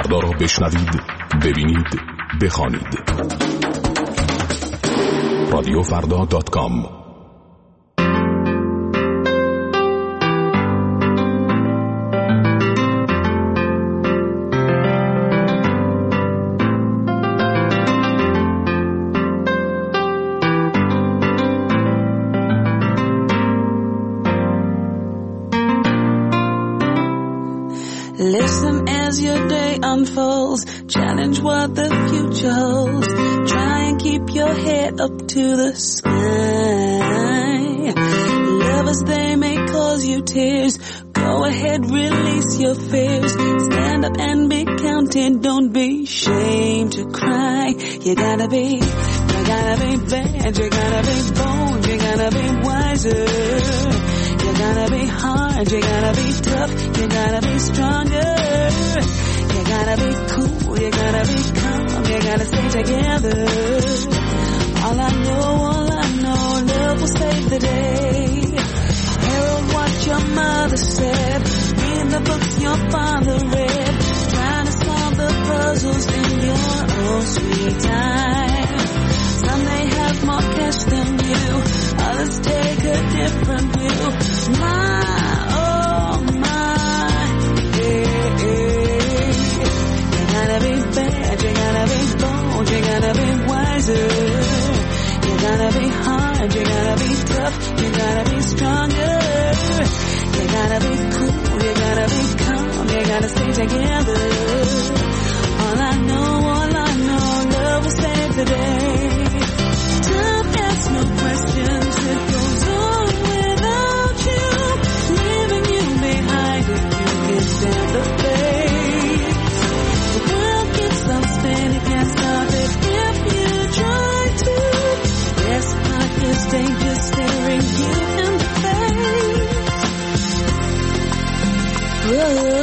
فردا را بشنوید، ببینید، بخوانید. رادیوفردا.com. Listen as your day unfolds, challenge what the future holds, try and keep your head up to the sky. Lovers, they may cause you tears, go ahead, release your fears, stand up and be counted, don't be ashamed to cry. You gotta be bad, you gotta be bold, you gotta be wiser. You gotta be hard, you gotta be tough, you gotta be stronger. You gotta be cool, you gotta be calm, you gotta stay together. All I know, love will save the day. Herald what your mother said, read the books your father read, trying to solve the puzzles in your own sweet time. Some may have more cash than you, others take a different view. My, oh my, yeah. You gotta be bad, you gotta be bold, you gotta be wiser. You gotta be hard, you gotta be tough, you gotta be stronger. You gotta be cool, you gotta be calm, you gotta stay together. All I know, love will save the day. Time asks no questions, it goes on without you, leaving you behind if you can stand the pace. The world keeps on spinning, can't stop it if you try to. This part is danger staring you in the face. Whoa.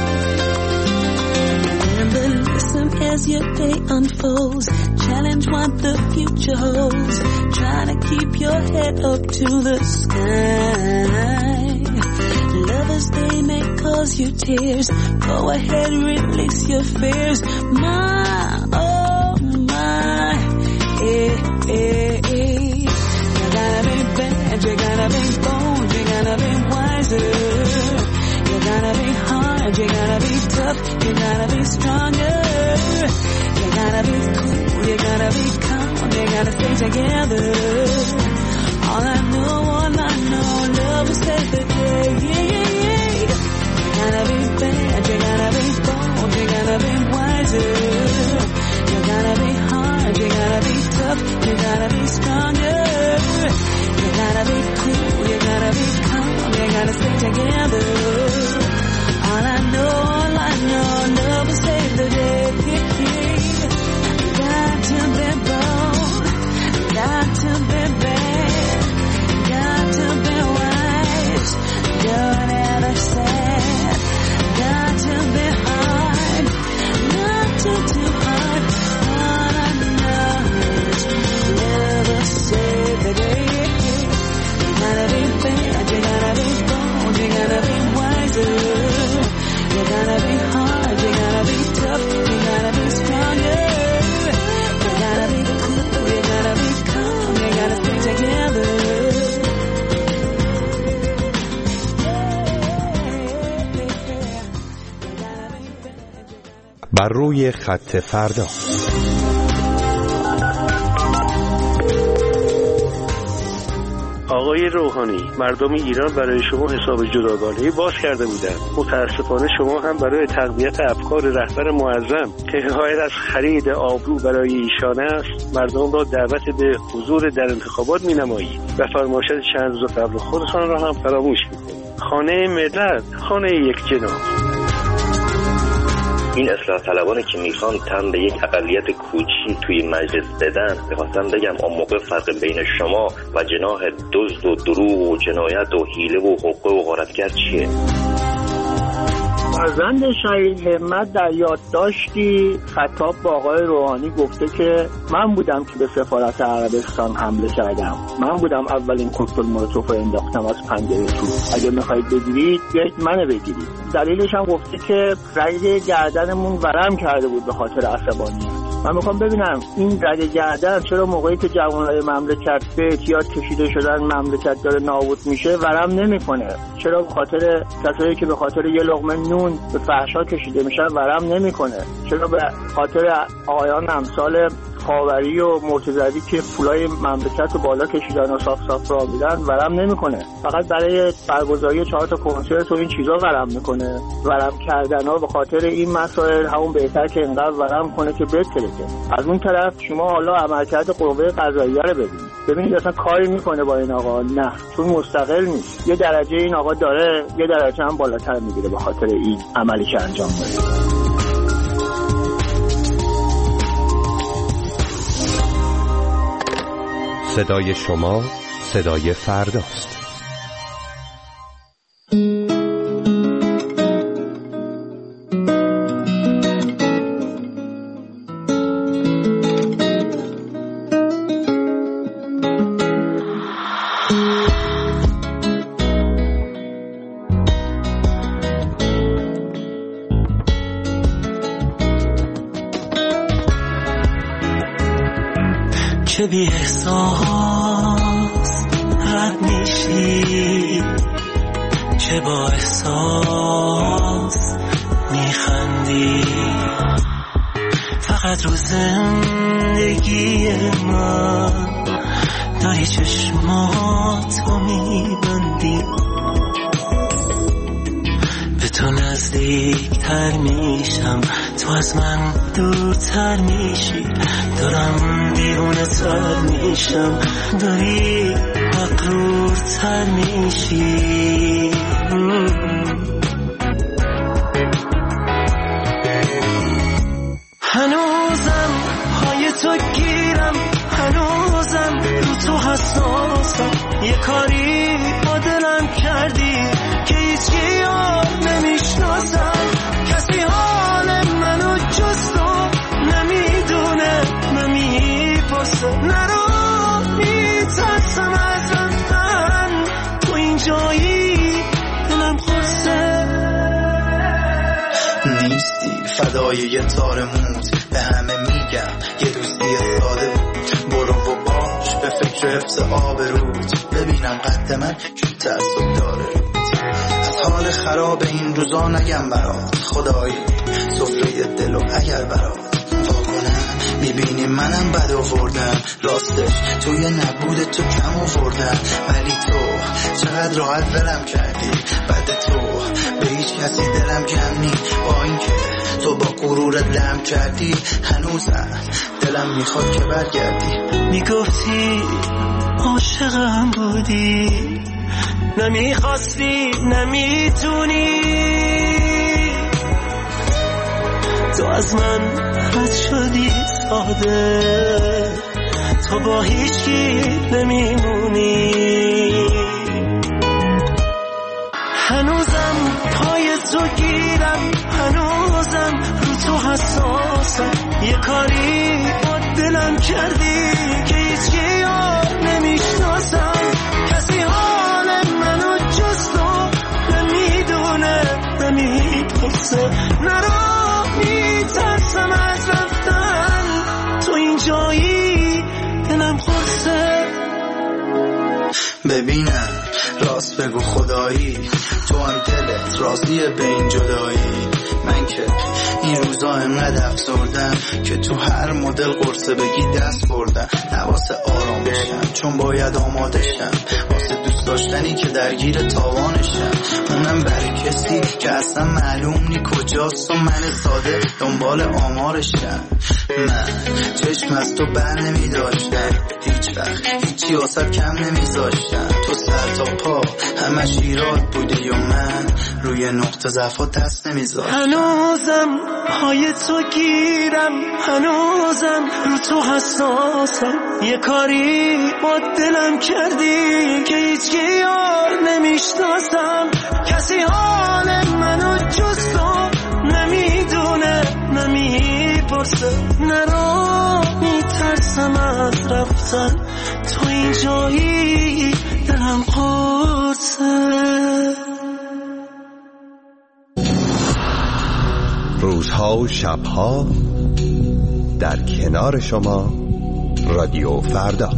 Listen as your day unfolds, challenge what the future holds, try to keep your head up to the sky. Lovers, they may cause you tears, go ahead, release your fears. My, oh my, You gotta be bad, you gotta be bold, you gotta be wiser. You gotta be hard, you gotta be tough, you gotta be stronger. You gotta be cool, you gotta be calm, you gotta stay together. All I know, love will save the day. You gotta be bad, you gotta be bold, you gotta be wiser. You gotta be hard, you gotta be tough, you gotta be stronger. You gotta be cool, you gotta be calm, you gotta stay together. All I know, love will save the day. Got to be bold, got to be bad, got to be wise, don't ever sad. Got to be hard, not too hard. All I know is love will save the day. You gotta be bad, you gotta be bold, you gotta be wiser. You gotta be hard, you gotta be tough, you gotta be stronger. You gotta be cool, you gotta be calm, you gotta stay together. بر روی خط فردا. آقای روحانی، مردم ایران برای شما حساب جداگانه‌ای باز کرده بودند. متاسفانه شما هم برای تقویت افکار رهبر معظم که حکایت از خرید آبرو برای ایشان است، مردم را دعوت به حضور در انتخابات می‌نمایید و فرمایشات چند روز قبل خودتان را هم فراموش می‌کنید. خانه ملت، خانه یک جناح. این اصلاح طلبانی که میخوان تن به یک اقلیت کوچی توی مجلس بدن، میخواستم بگم اون موقع فرق بین شما و جناح دزد و دروغ و جنایت و حیله و حقوق و غارتگر چیه؟ فرزند شهید همت در یادداشتی خطاب با آقای روحانی گفته که من بودم که به سفارت عربستان حمله کردم، من بودم اولین کوکتل مولوتوف رو انداختم از پنجره تو، اگه میخواید بگیرید بیایید منو بگیرید. دلیلش هم گفته که رگ گردنمون ورم کرده بود به خاطر عصبانیت. من میخوام ببینم این رگ گردن چرا موقعی که جوانای مملکت به اعتیاد کشیده شدن مملکت داره نابود میشه ورم نمیکنه؟ چرا به خاطر کسایی که به خاطر یه لقمه نون به فحشا کشیده میشن ورم نمیکنه؟ چرا به خاطر آقایان امثال خاوری و مرتضوی که پولای مملکت رو بالا کشیدن و صاف صاف راه میدن ورم نمیکنه؟ فقط برای برگزاری 4 تا کنسرت و این چیزا ورم میکنه. ورم کردن ها به خاطر این مسائل همون بهتر که اینقدر ورم کنه که بتره. از اون طرف شما حالا عملکرد قوه قضاییه رو ببینید اصلا کاری میکنه با این آقا؟ نه، چون مستقل نیست. یه درجه این آقا داره، یه درجه هم بالاتر میگیره به خاطر این عملی که انجام میده. صدای شما صدای فرداست. چه بی احساس رد میشی، چه با احساس میخندی، فقط رو زندگی من داری چشماتو میبندی. به تو نزدیکتر میشم، تو از من دورتر میشی، دارم دیوونه تر میشم، داری مغرورتر میشی. هنوزم پای تو گیرم، هنوزم رو تو حساسم، یه کاری با دلم کردی که هیچی یاد نمیشناسم. کسی حال منو جز تو نمیدونه، نمیپرسه، نرو میترسم از رفتن، تو اینجایی دلم خورسه. نیستی فدای یه تار موت، به همه میگم یه دوستی ساده بود، برو و باش به فکر حفظ آبروت، ببینم قد من چون تعصب داره روت. از حال خراب این روزا نگم برات، خدایی سفره دلو اگر برات واکنم، میبینی منم بد آوردم، راستش توی نبود تو کم آوردم، ولی تو چقدر راحت ولم کردی، بعد تو به هیچ کسی دلم جمع نی، با اینکه تو با غرور دم کردی، هنوزم دلم میخواد که برگردی. میگفتی عاشقم بودی، نمیخواستی، نمیتونی، تو از من رد شدی ساده، تو با هیچی نمیمونی. هنوزم پای تو گیرم، هنوزم رو تو حساسم، یه کاری با دلم کردی که هیچی یاد نمیشناسم. کسی حال منو جز تو نمیدونه، نمیپرسه، نرو میترسم از رفتن، تو اینجایی دلم خورسه. ببینم راست بگو خدایی، تو هم دلت راضیه به این جدایی؟ من که این روزا انقدر افسردم که تو هر مدل قرصه بگی دست بردم، نواسه آرام بشم چون باید آماده شم، واسه دوست داشتنی که درگیر تاوانشم، اونم برای کسی که اصلا معلوم نی کجاست و من ساده دنبال آمارشم. من چشم از تو بر نمی داشتم، هیچ وقت هیچی واسه کم نمی زاشتم. تو سر تا پا همش ایراد بودی و من روی نقطه ضعف دست نمی زاشتم. هنوزم پای تو گیرم، هنوزم رو تو حساسم. یه کاری با دلم کردی که هیچ یار نمیشناسم. کسی حال منو جز تو نمیدونه، نمیپرسه. نرا میترسم از رفتن، تو اینجایی دلم قرصه. روزها و شبها در کنار شما رادیو فردا.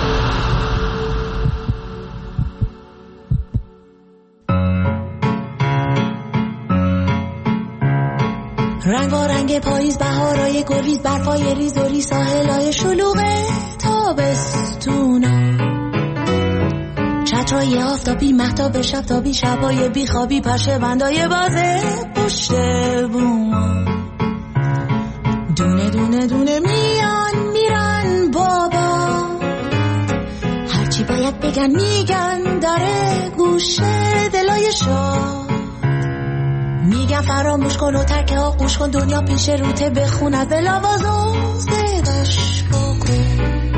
رنگ پاییز، بهارای گلیز، برفای ریز و ریز، ساحلای شلوغ تابستونا، چترهای آفتابی، مهتاب شبتابی، شبای بیخوابی، پشه بندای بازه پشت بوما. دونه دونه دونه میان میرن بابا، هرچی باید بگن میگن، داره گوشه دلای شاه. میگن فراموش کن و ترک آغوش کن، دنیا پیش روته، بخون از دل آوازو صداش بکن.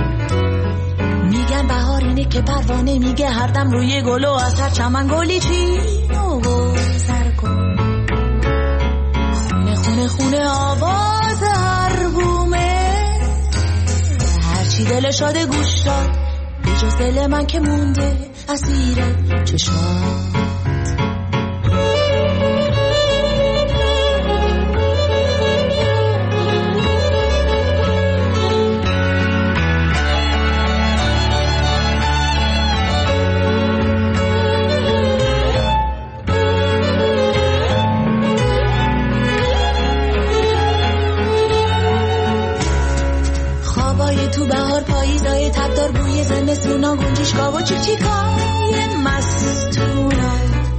میگن بهار اینه که پروانه میگه هر دم روی گل و از هر چمن گلی چین و گذر کن. خونه خونه خونه آواز هر بومه، هرچی دل شاده گوش داد، به جز دل من که مونده اسیر چشات. تو بهار پاییزای تبدار، بوی زمستونا، گنجشگاه و چیکای مستونا،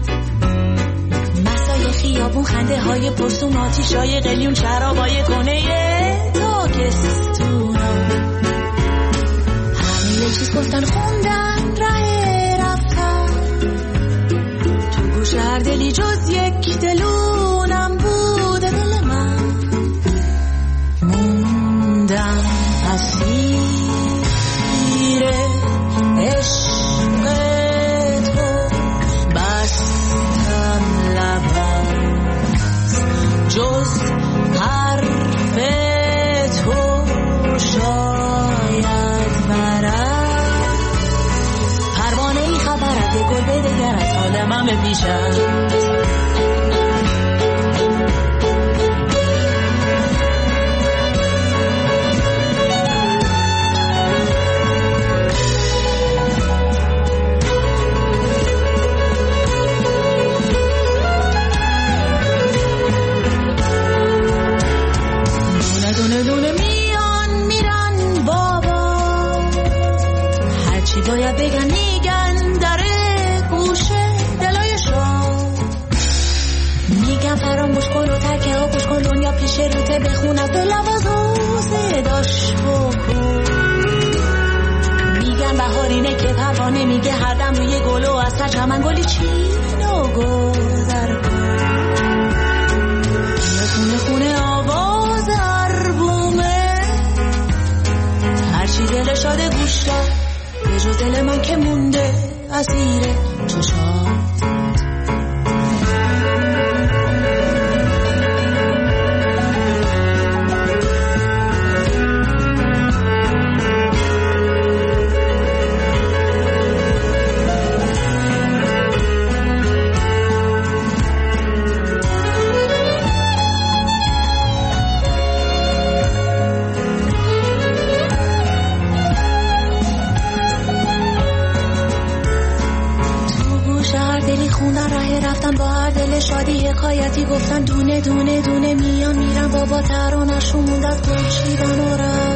مسای خیابون، خنده های پرسون، آتیشای قلیون، شرابای کنه تاکستونا. همه یه چیز گفتن خوندن ره رفتن، تو گوش هر دلی جز یک دلونم بوده دل من. موندم اسیر عشق تو، بستم لبم جز حرف تو شاید برد. پروانه ای خبر از گل بدگر از حال من بپیشد. دونه دونه میان میرن بابا، هرچی باید بگن میگن، داره گوشه دلای شام. میگن فراموش کن و ترک آغوش کن، دنیا پیش روته، بخون از دل آوازو صداش بکن. میگن بهار اینه که پروانه میگه هر دم روی گل و از هر چمن گلی چین و گذر کن. خونه خونه آواز هرچی دل شاده گوش داد، به جز دل من که مونده اسیر چشات. خوندن ره رفتن با هر دل شادی حکایتی گفتن، دونه دونه دونه میان میرن بابا، ترانه‌شون موند از گل چیدن و